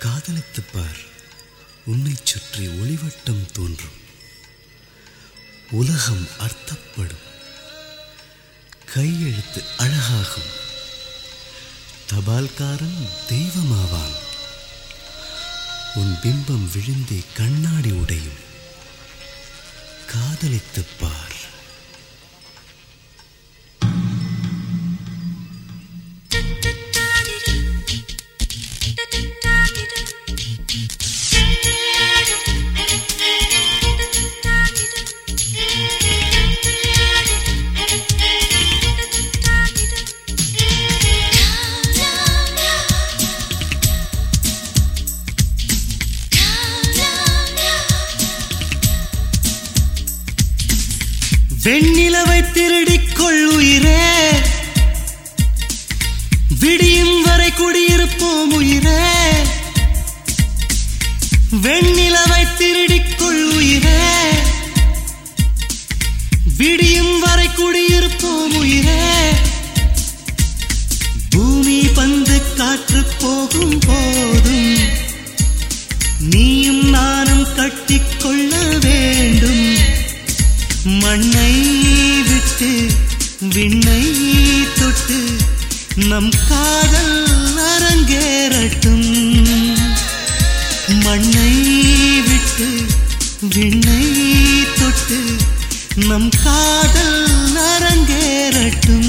காதலித்துப் பார், உன்னைச் சுற்றி ஒளிவட்டம் தோன்றும், உலகம் அர்த்தப்படும், கையெழுத்து அழகாகும், தபால்காரன் தெய்வமாவான், உன் பிம்பம் விழுந்தே கண்ணாடி உடையும். காதலித்துப் பார். வெண்ணிலவை திருடிக் கொள்ளுயிரே, விடியும் வரை குடியிருப்போம் உயிரே. வெண்ணிலவை திருடிக் கொள்ளுயிரே, விடியும் வரை குடியிருப்போம் உயிரே. பூமி பந்து காற்று போகும் போதும் நீயும் நானும் கட்டிக்கொள்ள வேண்டும். மண்ணை விட்டு விண்ணை தொட்டு நம் காதல் அரங்கேறட்டும். மண்ணை விட்டு விண்ணை தொட்டு நம் காதல் அரங்கேறட்டும்.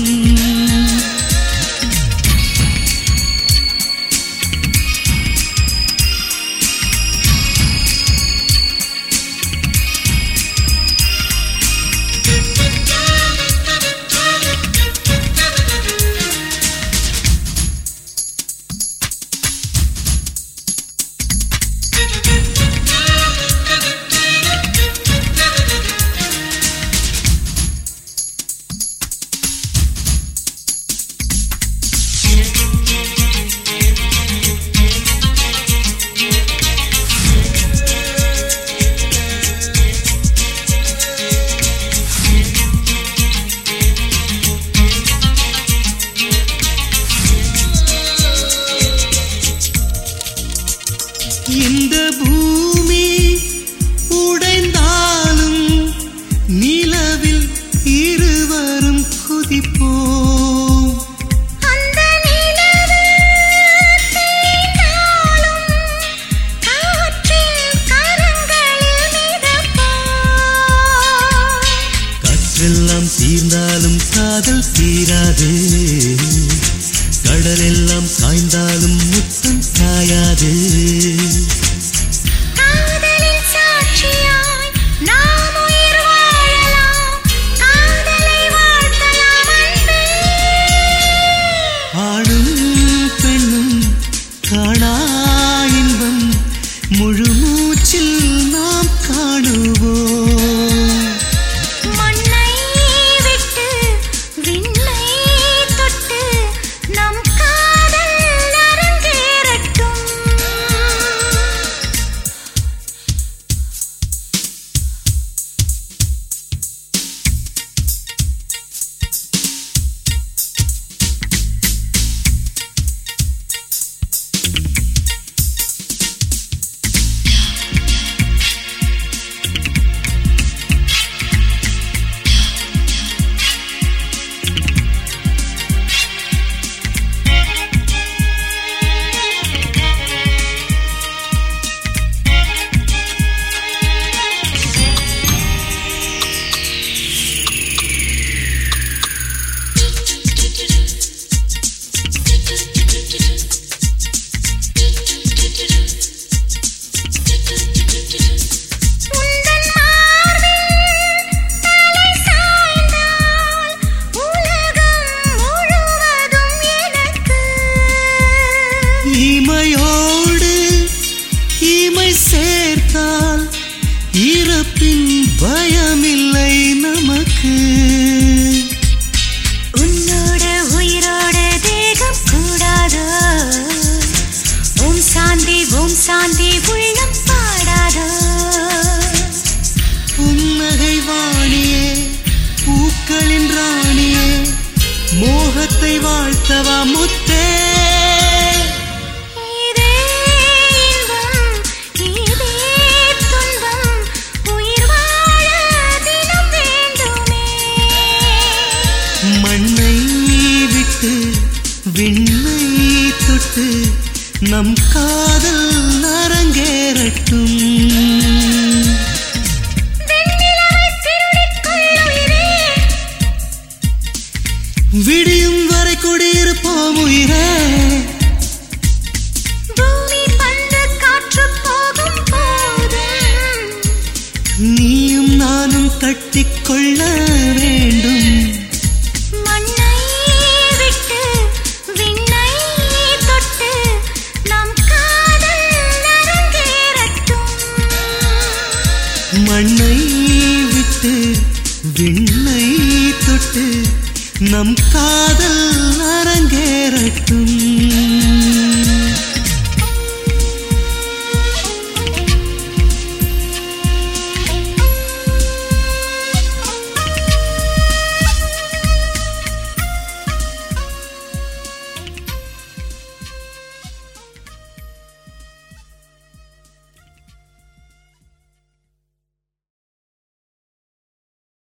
இந்த பூமி உடைந்தாலும் நிலவில் இருவரும் குதிப்போம். அந்த நிலவில் தேய்ந்தாலும் காற்றில் கரங்களில் மிதப்போம். காற்றெல்லாம் தீர்ந்தாலும் காதல் தீராது, கடலெல்லாம் சாய்ந்தாலும் முத்தம் சாயாது. காதலின் சாட்சியாய் நாம் உயிர் வாழலாம், காதலை வாழ்த்தலாம் அன்பே. ஆணும் பெண்ணும் காணா இன்பம் முழு மூச்சில் நாம் காணுவோம். மண்ணை விட்டு விண்ணை தொட்டு நம் காதல் அரங்கேறட்டும். உந்தன் மார்பில் தலை சாய்ந்தால் உலகம் முழுவதும் எனக்கு. இமையோடு இமை சேர்த்தால் இறப்பின் பயமில்லை நமக்கு. உன்னோட உயிரோட தேகம் கூடாதோ, ஓம் சாந்தி உள்ளம் பாடாதோ. புன்னகை வாணியே, பூக்களின் ராணியே, மோகத்தை வாழ்த்தவா முத்தே. இதே நம் காதல் அரங்கேறட்டும். விடியும் வரை குடியிருப்போம் உயிரே. பூமி பந்து காற்று போகும் போது நீயும் நானும் கட்டிக்கொள்ள வேண்டும். மண்ணை விட்டு விண்ணை தொட்டு நம் காதல் அரங்கேறட்டும். மண்ணை விட்டு விண்ணை தொட்டு நம் காதல் அரங்கேறட்டும்.